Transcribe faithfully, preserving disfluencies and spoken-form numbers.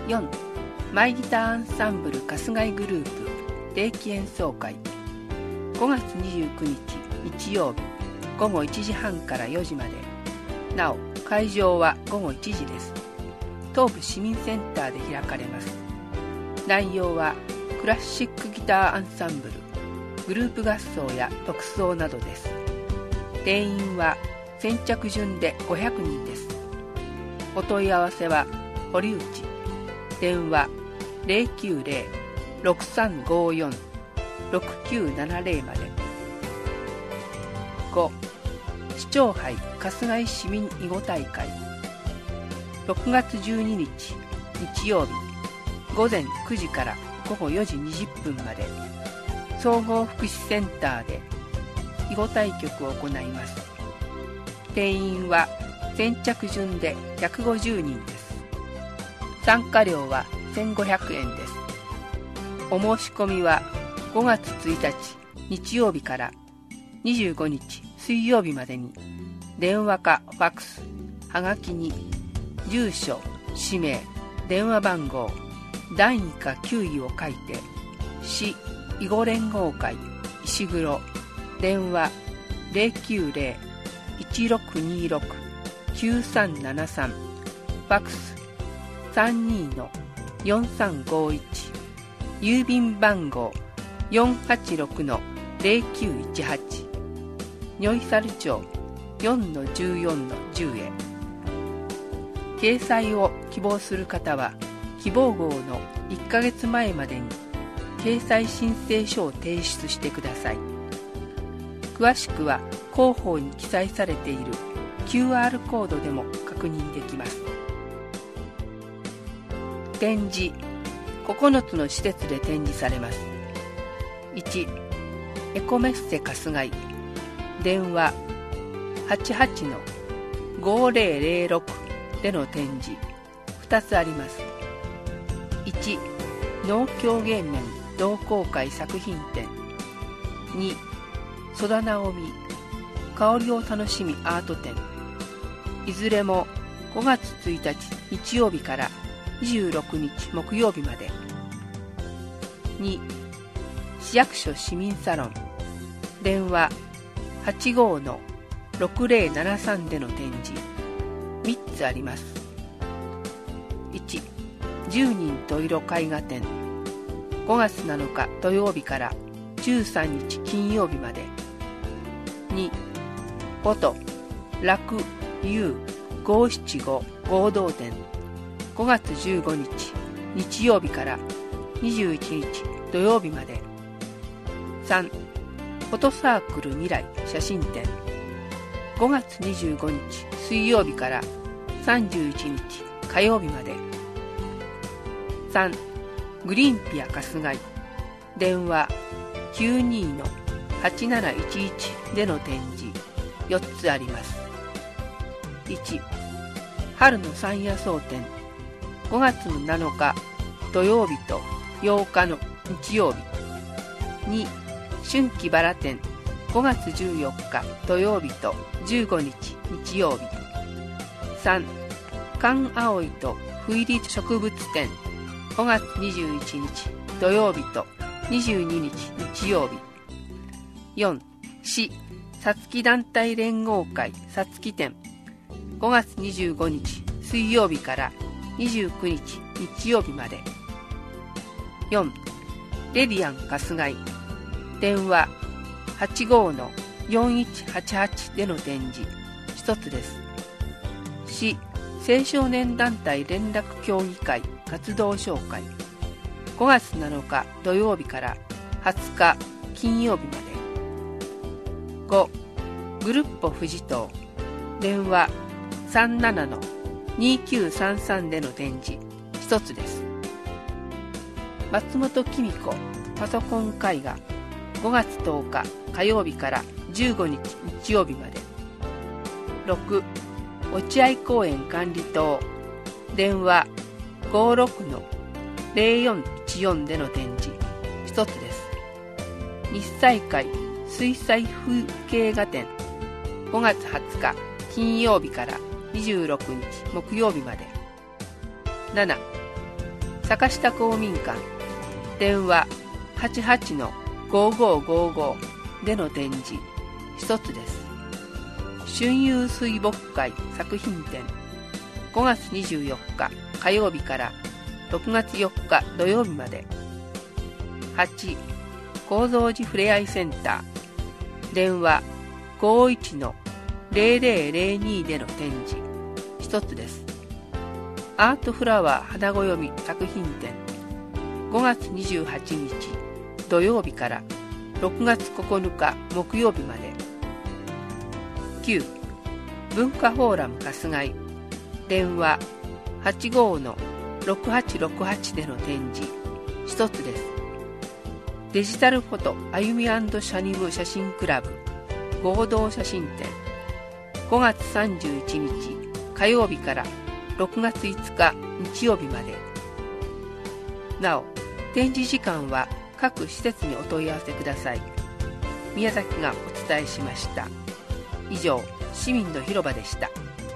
よん. マイギターアンサンブル春日井グループ定期演奏会。ごがつにじゅうくにち日曜日ごごいちじはんからよじまで。なお会場はごごいちじです。東部市民センターで開かれます。内容はクラシックギターアンサンブル、グループ合奏や特奏などです。定員は先着順でごひゃくにんです。お問い合わせは堀内、電話 ゼロきゅうゼロ ろくさんごよん ろくきゅうななゼロ まで。ご. 市長杯春日井市民囲碁大会。ろくがつじゅうににち日曜日ごぜんくじからごごよじにじゅっぷんまで、総合福祉センターで囲碁対局を行います。定員は先着順でひゃくごじゅうにんです。参加料はせんごひゃくえんです。お申し込みはごがつついたち日曜日からにじゅうごにち水曜日までに、電話かファックス、はがきに住所、氏名、電話番号、だいにかきゅういを書いて、市囲碁連合会石黒、電話 ゼロきゅうゼロ いちろくにろく きゅうさんななさん、ファックス さんにーのよんさんごいち、郵便番号 よんはちろくのゼロきゅういちはち、如意猿町 よんのじゅうよんのじゅう へ。掲載を希望する方は希望号のいっかげつまえまでに掲載申請書を提出してください。詳しくは広報に記載されている キューアール コードでも確認できます。展示。ここのつの施設で展示されます。いち. エコメッセ春日井、電話 はちはちのごぜろぜろろく での展示ふたつあります。いち. 農協芸面同好会作品展。に. 曽田直美香りを楽しみアート展。いずれもごがつついたち日曜日からにじゅうろくにち木曜日まで。に. 市役所市民サロン、電話 はちごのろくぜろななさん での展示みっつあります。いち. じゅうにん十色絵画展。ごがつなのか土曜日からじゅうさんにち金曜日まで。に. フォト楽遊ごーななご合同展。ごがつじゅうごにち日曜日からにじゅういちにち土曜日まで。さん. フォトサークル未来写真展。ごがつにじゅうごにち水曜日からさんじゅういちにち火曜日まで。さん. グリーンピア春日井、電話 きゅうにーのはちなないちいち での展示よっつあります。いち. 春の山野草展。ごがつのなのか土曜日とようかの日曜日。に. 春季バラ展。ごがつじゅうよっか土曜日とじゅうごにち日曜日。さん. 寒葵と斑入り植物展。ごがつにじゅういちにち土曜日とにじゅうににち日曜日。よん. 市さつき団体連合会さつき展。ごがつにじゅうごにち水曜日からにじゅうくにち日曜日まで。よん. レリアン春日井、電話 はちごのよんいちはちはち での展示ひとつです。市青少年団体連絡協議会活動紹介。ごがつなのか土曜日からはつか金曜日まで。ご. グルッポ富士島、電話 さんななのにきゅうさんさん での展示ひとつです。松本紀美子パソコン絵画。ごがつとおか火曜日からじゅうごにち日曜日まで。ろく. 落合公園管理棟、電話 ごろくのぜろよんいちよん での展示ひとつです。日彩会水彩風景画展。ごがつはつか金曜日からにじゅうろくにち木曜日まで。なな. 坂下公民館、電話 はちはちのごーごーごーごー での展示一つです。春遊水墨会作品展、ごがつにじゅうよっか火曜日からろくがつよっか土曜日まで。はち、高蔵寺ふれあいセンター、電話 ごーいちのぜろぜろぜろに での展示一つです。アートフラワー花暦作品展、ごがつにじゅうはちにち土曜日からろくがつここのか木曜日まで。きゅう、文化フォーラム春日井、電話はちごーのろくはちろくはちでの展示一つです。デジタルフォトあゆみ&シャニム写真クラブ合同写真展、ごがつさんじゅういちにち火曜日からろくがついつか日曜日まで。なお、展示時間は各施設にお問い合わせください。宮崎がお伝えしました。以上、市民の広場でした。